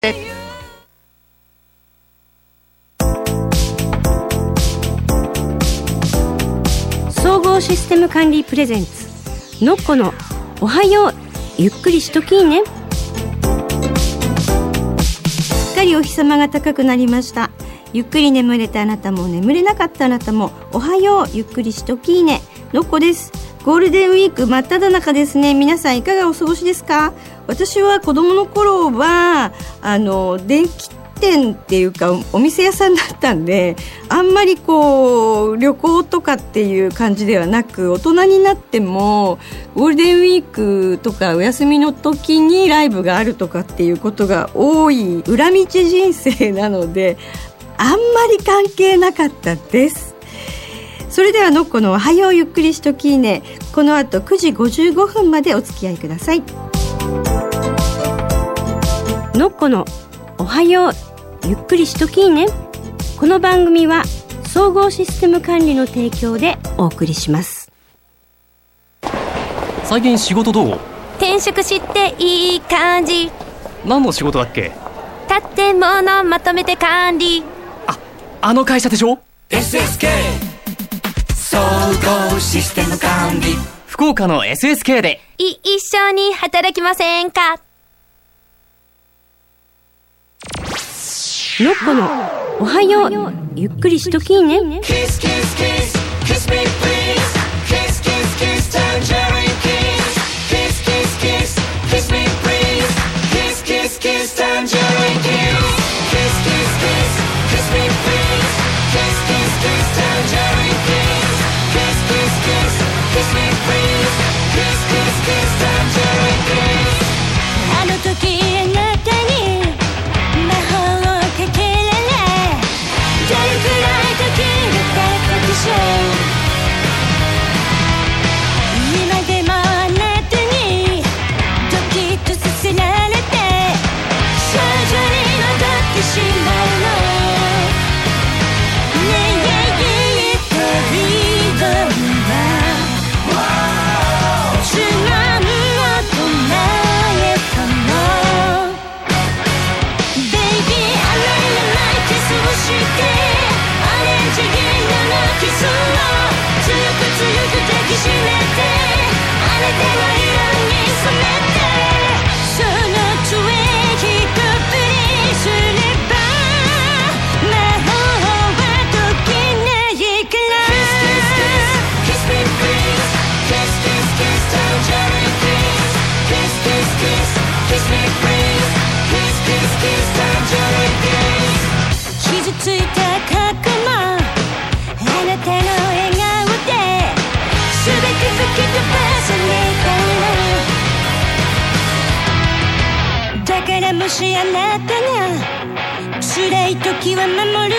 総合システム管理プレゼンツのっこのおはようゆっくりしときーね。すっかりお日様が高くなりました。ゆっくり眠れたあなたも眠れなかったあなたもおはようゆっくりしときーね。のっこです。ゴールデンウィーク真っ只中ですね。皆さんいかがお過ごしですか？私は子供の頃は電気店っていうかお店屋さんだったんで、あんまりこう旅行とかっていう感じではなく、大人になってもゴールデンウィークとかお休みの時にライブがあるとかっていうことが多い裏道人生なので、あんまり関係なかったです。それではのっこのおはようゆっくりしときーね、この後9時55分までお付き合いください。のっこのおはようゆっくりしときーね。この番組は総合システム管理の提供でお送りします。 最近仕事どう？ 転職していい感じ。 何の仕事だっけ？ 建物まとめて管理。 あの会社でしょ？ SSK 総合システム管理。 福岡の SSK で一緒に働きませんか？ のっこのおはようゆっくりしときーね。 キスキスキス Kiss me please Kiss kiss kiss tangerine kiss Kiss kiss kiss Kiss me please Kiss kiss kiss tangerine kiss Kiss kiss kiss Kiss me please Kiss kiss kiss tangerine kiss Kiss kiss kiss Kiss me please Kiss kiss kiss tangerine kiss あの時あなたに魔法をかけられ、どれくらい時が経ったでしょう。今でもあなたにドキッとさせられて少女に戻ってしまうの。ねえ飛び込むわつまむを唱えたの。ベイビーあられないキスをしてオレンジ色のキスを強く強く抱きしめてあなたの色に染めて、その杖一振りすれば魔法は解けないから。 Kiss me please Kiss kiss kiss tangerine kiss Kiss kiss kiss Kiss me please Kiss kiss kiss tangerine kiss 傷ついた過去もあなたの笑顔で全て吹き飛ばされた。だからもしあなたが辛い時は守るの。メイクは持って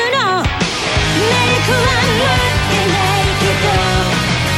ないけど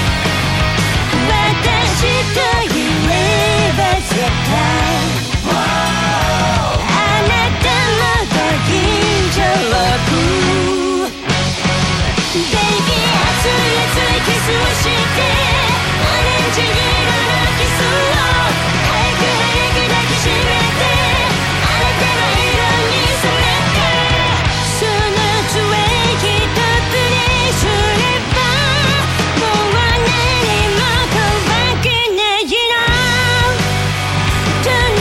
私と言えば絶対あなたも大丈夫。ベイビー熱い熱いキスをしてオレンジ色のキスを早く早く抱きしめてあなたの色に染めて、その杖一振りすればもう何も怖くないの。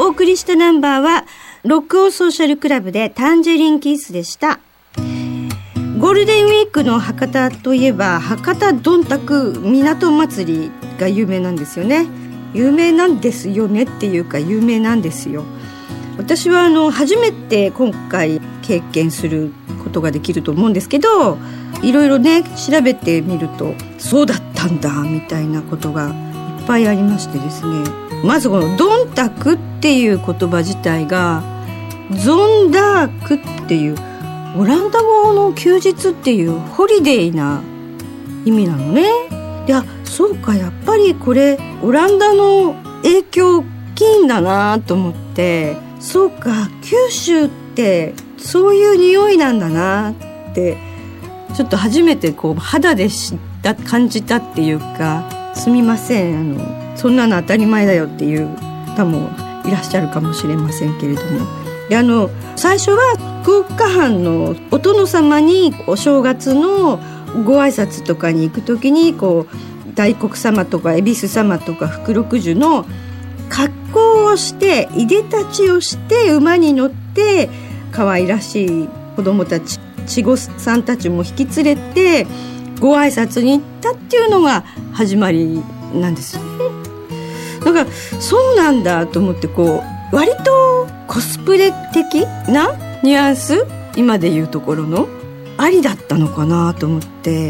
お送りしたナンバーはロックオンソーシャルクラブでタンジェリンキッスでした。ゴールデンウィークの博多といえば博多どんたく港祭りが有名なんですよね。有名なんですよねっていうか有名なんですよ。私は初めて今回経験することができると思うんですけど、いろいろね調べてみるとそうだったんだみたいなことがいっぱいありましてですね、まずこのどんたくっていう言葉自体がゾンダークっていうオランダ語の休日っていうホリデーな意味なのね。いやそうか、やっぱりこれオランダの影響大きいんだなと思って、そうか九州ってそういう匂いなんだなってちょっと初めてこう肌で知った感じたっていうか、すみませんそんなの当たり前だよっていう方もいらっしゃるかもしれませんけれども、で最初は福岡藩のお殿様にお正月のご挨拶とかに行くときにこう大黒様とか恵比寿様とか福禄寿の格好をしていでたちをして馬に乗って可愛らしい子供たち稚児さんたちも引き連れてご挨拶に行ったっていうのが始まりなんですよね。だからそうなんだと思って、こう割とコスプレ的なニュアンス、今でいうところのありだったのかなと思って、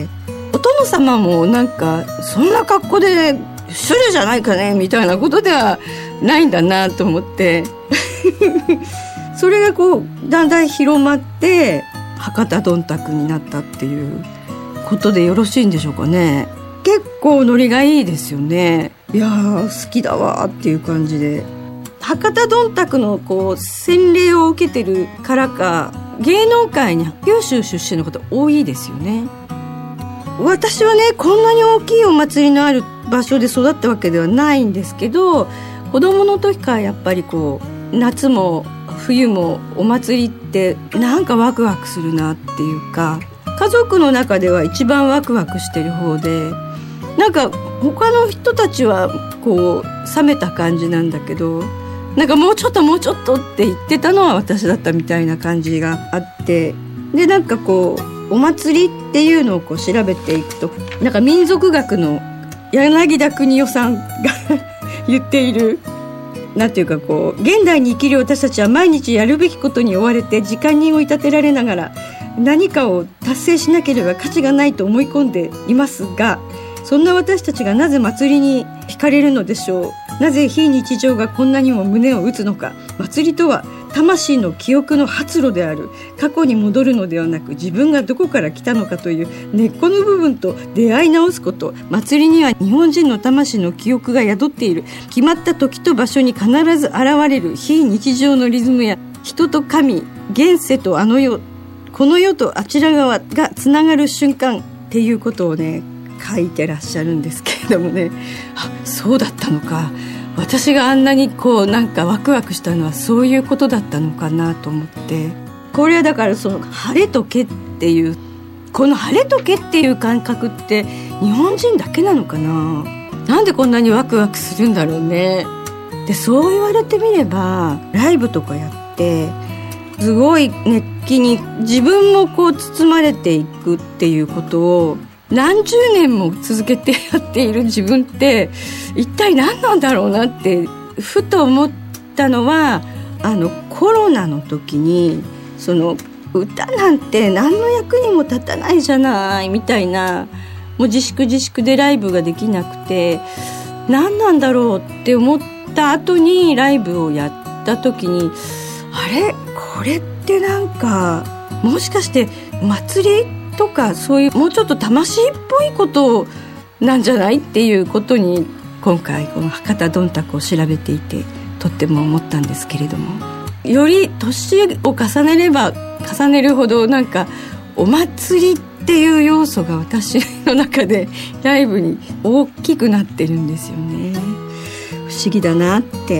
お殿様もなんかそんな格好で失礼じゃないかねみたいなことではないんだなと思ってそれがこうだんだん広まって博多どんたくになったっていうことでよろしいんでしょうかね。結構ノリがいいですよね。いや好きだわっていう感じで、博多どんたくのこう洗礼を受けてるからか芸能界に九州出身の方多いですよね。私はねこんなに大きいお祭りのある場所で育ったわけではないんですけど、子供の時からやっぱりこう夏も冬もお祭りってなんかワクワクするなっていうか、家族の中では一番ワクワクしてる方で、なんか他の人たちはこう冷めた感じなんだけど、なんかもうちょっとって言ってたのは私だったみたいな感じがあって、でなんかこうお祭りっていうのをこう調べていくと、なんか民族学の柳田邦夫さんが言っている、なんていうかこう現代に生きる私たちは毎日やるべきことに追われて時間に追い立てられながら何かを達成しなければ価値がないと思い込んでいますが、そんな私たちがなぜ祭りに惹かれるのでしょう。なぜ非日常がこんなにも胸を打つのか。祭りとは魂の記憶の発露である。過去に戻るのではなく、自分がどこから来たのかという根っこの部分と出会い直すこと。祭りには日本人の魂の記憶が宿っている。決まった時と場所に必ず現れる非日常のリズムや、人と神、現世とあの世、この世とあちら側がつながる瞬間っていうことをね書いてらっしゃるんですけれどもね、あ、そうだったのか、私があんなにこうなんかワクワクしたのはそういうことだったのかなと思って、これはだからその晴れとけっていう、この晴れとけっていう感覚って日本人だけなのかな。なんでこんなにワクワクするんだろうね。でそう言われてみればライブとかやってすごい熱気に自分もこう包まれていくっていうことを何十年も続けてやっている自分って一体何なんだろうなってふと思ったのは、コロナの時にその歌なんて何の役にも立たないじゃないみたいな、もう自粛でライブができなくて何なんだろうって思った後にライブをやった時に、あれこれってなんかもしかして祭りとかそういうもうちょっと魂っぽいことなんじゃないっていうことに今回この博多どんたくを調べていてとっても思ったんですけれども、より年を重ねれば重ねるほどなんかお祭りっていう要素が私の中でライブに大きくなってるんですよね。不思議だなって、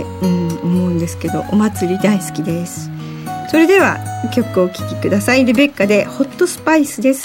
思うんですけど、お祭り大好きです。それでは曲をお聴きください。レベッカでホットスパイスです。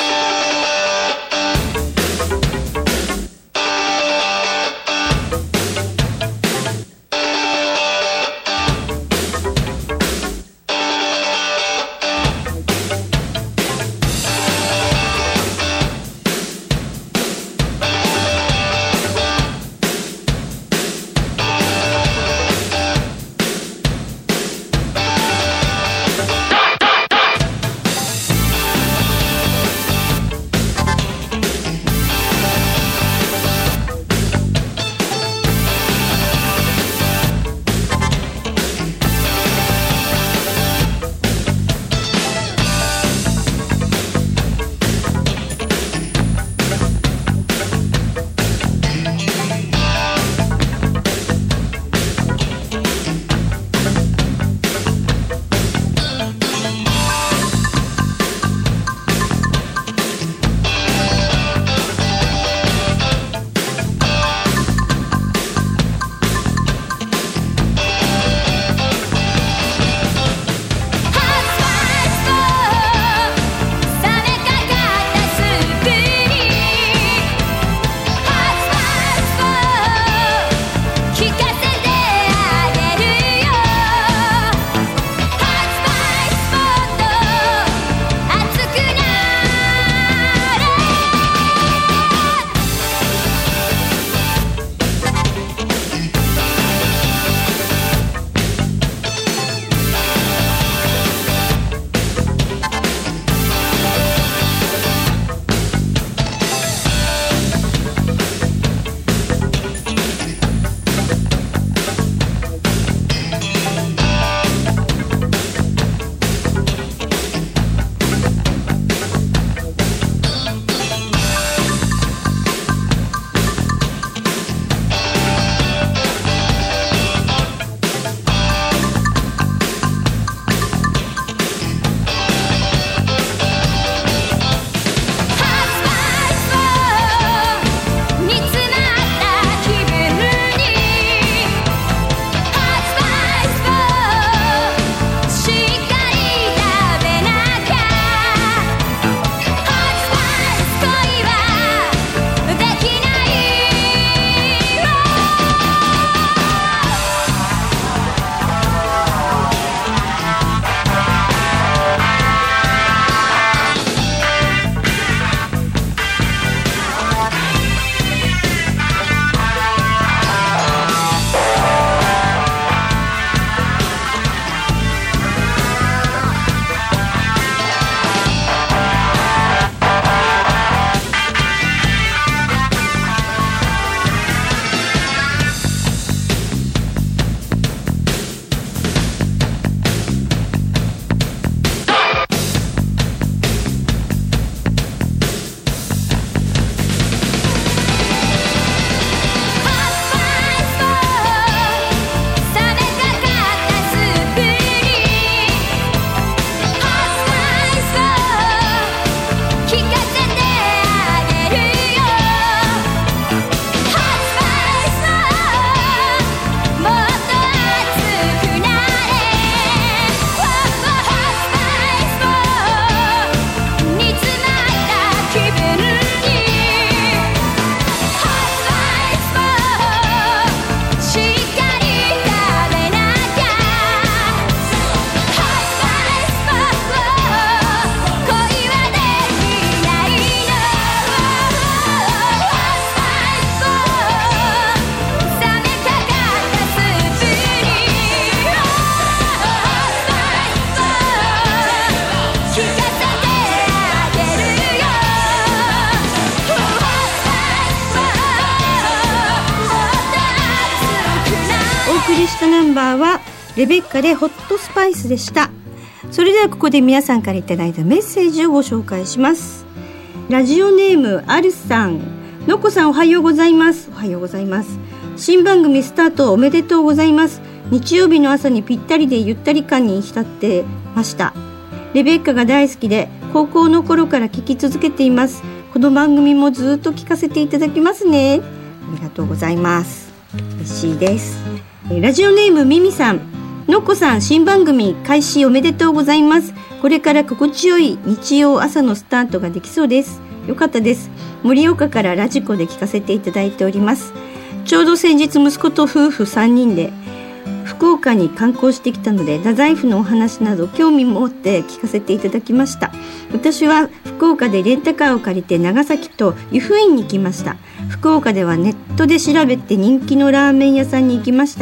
したナンバーはレベッカでホットスパイスでした。それではここで皆さんからいただいたメッセージをご紹介します。ラジオネームアルさん、のっこさんおはようございます。おはようございます。新番組スタートおめでとうございます。日曜日の朝にぴったりでゆったり感に浸ってました。レベッカが大好きで高校の頃から聞き続けています。この番組もずっと聞かせていただきますね。ありがとうございます。嬉しいです。ラジオネームミミさん、のっこさん新番組開始おめでとうございます。これから心地よい日曜朝のスタートができそうです。よかったです。盛岡からラジコで聞かせていただいております。ちょうど先日息子と夫婦3人で福岡に観光してきたので、太宰府のお話など興味持って聞かせていただきました。私は福岡でレンタカーを借りて長崎と湯布院に行きました。福岡ではネットで調べて人気のラーメン屋さんに行きました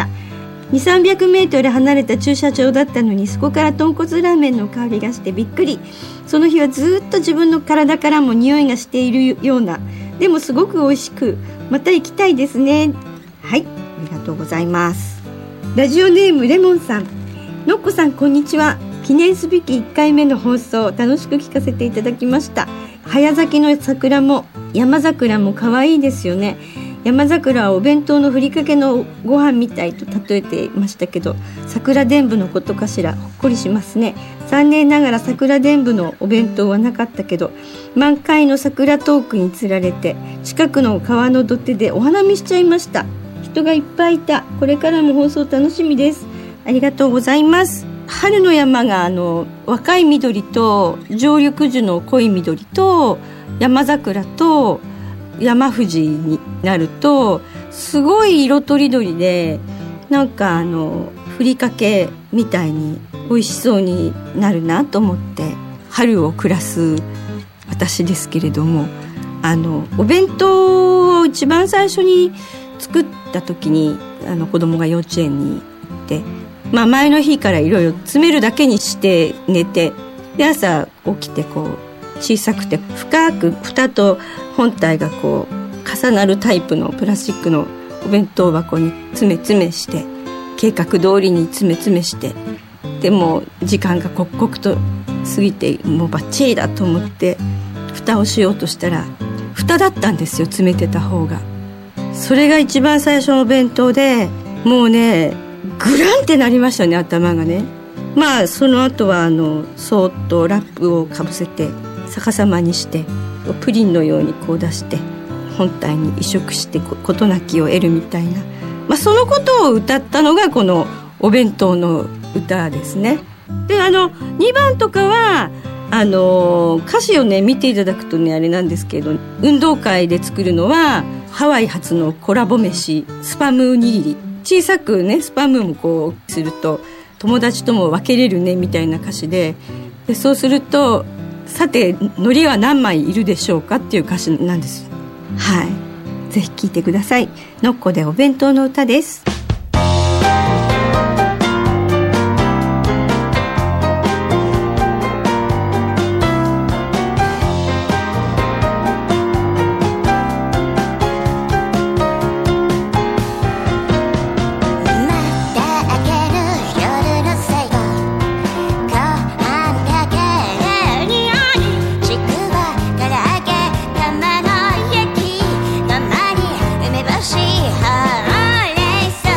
。2、300メートル離れた駐車場だったのに、そこから豚骨ラーメンの香りがしてびっくり。その日はずっと自分の体からも匂いがしているような、でもすごく美味しく、また行きたいですね。はい、ありがとうございます。ラジオネームレモンさん、のっこさんこんにちは。記念すべき1回目の放送楽しく聞かせていただきました。早咲きの桜も山桜も可愛いですよね。山桜はお弁当のふりかけのご飯みたいと例えていましたけど、桜伝舞のことかしら。ほっこりしますね。残念ながら桜伝舞のお弁当はなかったけど、満開の桜トークにつられて近くの川の土手でお花見しちゃいました。人がいっぱいいた。これからも放送楽しみです。ありがとうございます。春の山が若い緑と常緑樹の濃い緑と山桜と山藤になるとすごい色とりどりで、なんかふりかけみたいに美味しそうになるなと思って春を暮らす私ですけれども、お弁当を一番最初に作った時に子供が幼稚園に行って、前の日からいろいろ詰めるだけにして寝て、で朝起きてこう小さくて深く蓋と本体がこう重なるタイプのプラスチックのお弁当箱に詰め詰めして、計画通りに詰め詰めして、でも時間が刻々と過ぎてもうバッチリだと思って蓋をしようとしたら蓋だったんですよ、詰めてた方が。それが一番最初のお弁当で、もうねグランってなりましたね、頭がね。その後はそーっとラップをかぶせて逆さまにしてプリンのようにこう出して本体に移植して事なきを得るみたいな、そのことを歌ったのがこのお弁当の歌ですね。で2番とかは歌詞をね見ていただくとねあれなんですけど、運動会で作るのはハワイ発のコラボ飯スパム握り、小さくねスパムもこうすると友達とも分けれるねみたいな歌詞で、そうするとさて海苔は何枚いるでしょうかっていう歌詞なんです。はい、ぜひ聴いてください。のっこでお弁当の歌です。 しいハーレーさ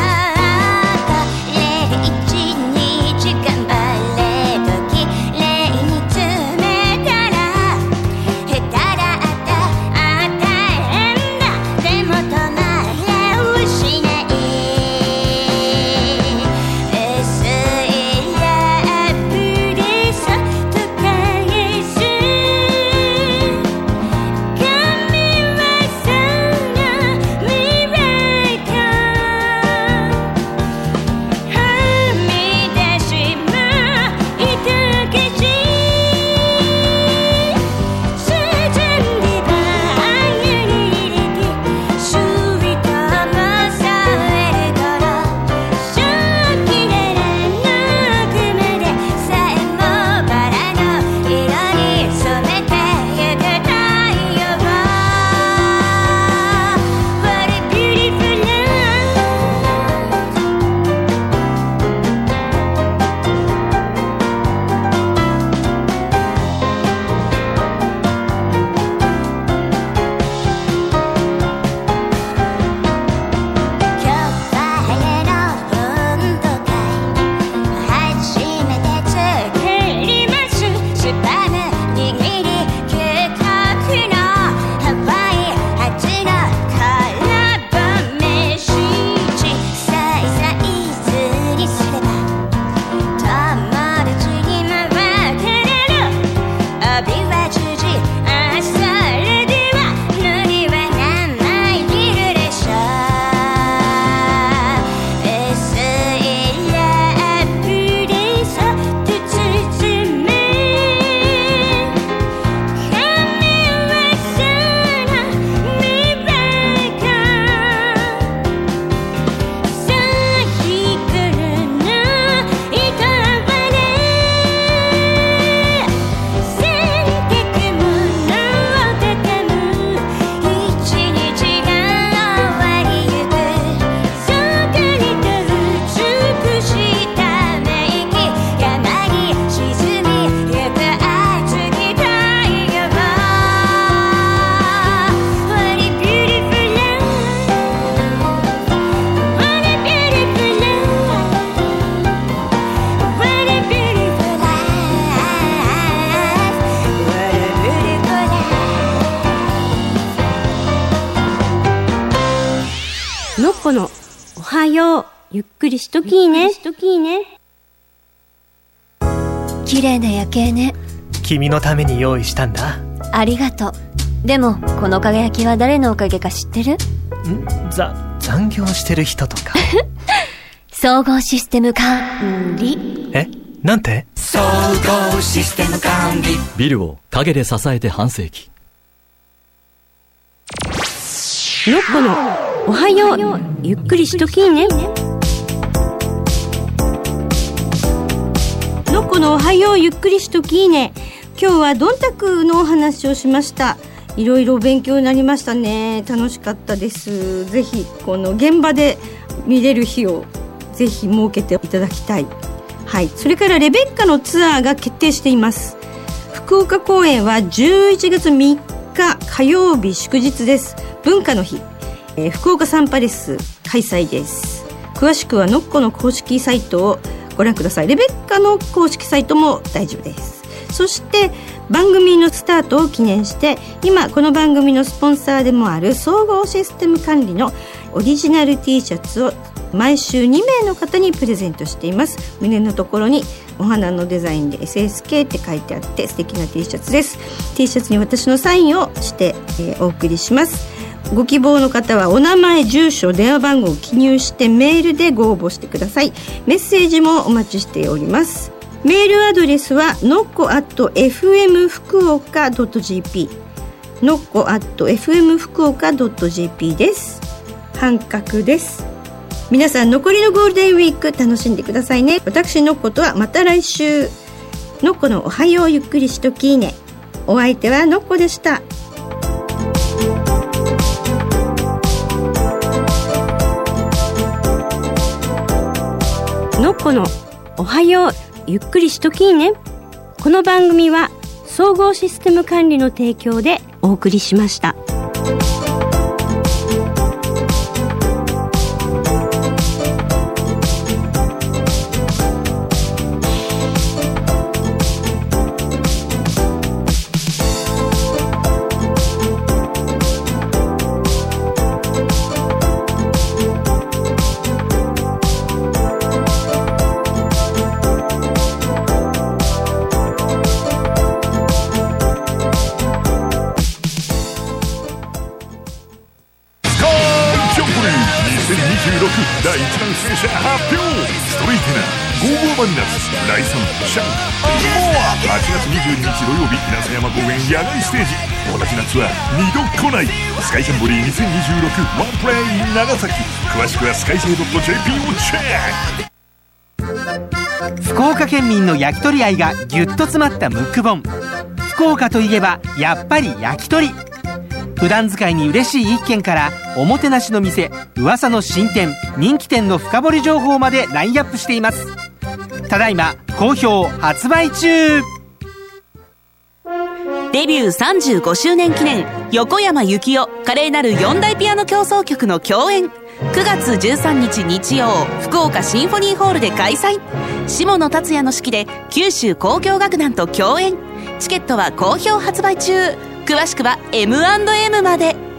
のっぽのおはよう、ゆっくりしときーね。 綺麗な夜景ね。 君のために用意したんだ。 ありがとう。でもこの輝きは誰のおかげか知ってる？ 残業してる人とか。 総合システム管理。 え？なんて？ 総合システム管理。 ビルを陰で支えて半世紀。 のっぽのおはよう、ゆっくりしときーね。のっぽのおはよう、ゆっくりしときーね。今日はどんたくのお話をしました。いろいろ勉強になりましたね。楽しかったです。ぜひこの現場で見れる日をぜひ設けていただきたい。はい、それからレベッカのツアーが決定しています。福岡公演は11月3日火曜日祝日です。文化の日、福岡サンパレス開催です。詳しくはノッコの公式サイトをご覧ください。レベッカの公式サイトも大丈夫です。そして番組のスタートを記念して今この番組のスポンサーでもある総合システム管理のオリジナル T シャツを毎週2名の方にプレゼントしています。胸のところにお花のデザインで SSK って書いてあって素敵な T シャツです。 T シャツに私のサインをして、お送りします。ご希望の方はお名前、住所、電話番号を記入してメールでご応募してください。メッセージもお待ちしております。メールアドレスは nokko@fmfukuoka.jp nokko@fmfukuoka.jp です。半角です。皆さん残りのゴールデンウィーク楽しんでくださいね。私ノッコとはまた来週。ノッコのおはようゆっくりしときーね。お相手はノッコでした。ノッコのおはようゆっくりしときーね。この番組は総合システム管理の提供でお送りしました。 第1弾出演者発表。ストレイテナー、ゴーゴーバニラス、ライサン、シャン、モア。8月22日土曜日、稲佐山公園野外ステージ。友達夏は二度来ない。スカイジャンボリー2026ワンプレイ長崎。詳しくはスカイジェイ .jp をチェック。 福岡県民の焼き鳥愛がぎゅっと詰まったムック本。福岡といえばやっぱり焼き鳥。普段使いに嬉しい一軒からおもてなしの店、噂の新店、人気店の深掘り情報までラインアップしています。ただいま好評発売中。 デビュー35周年記念、横山幸雄華麗なる4大ピアノ協奏曲の共演。9月13日日曜、福岡シンフォニーホールで開催。下野達也の指揮で九州交響楽団と共演。チケットは好評発売中。詳しくは M&M まで。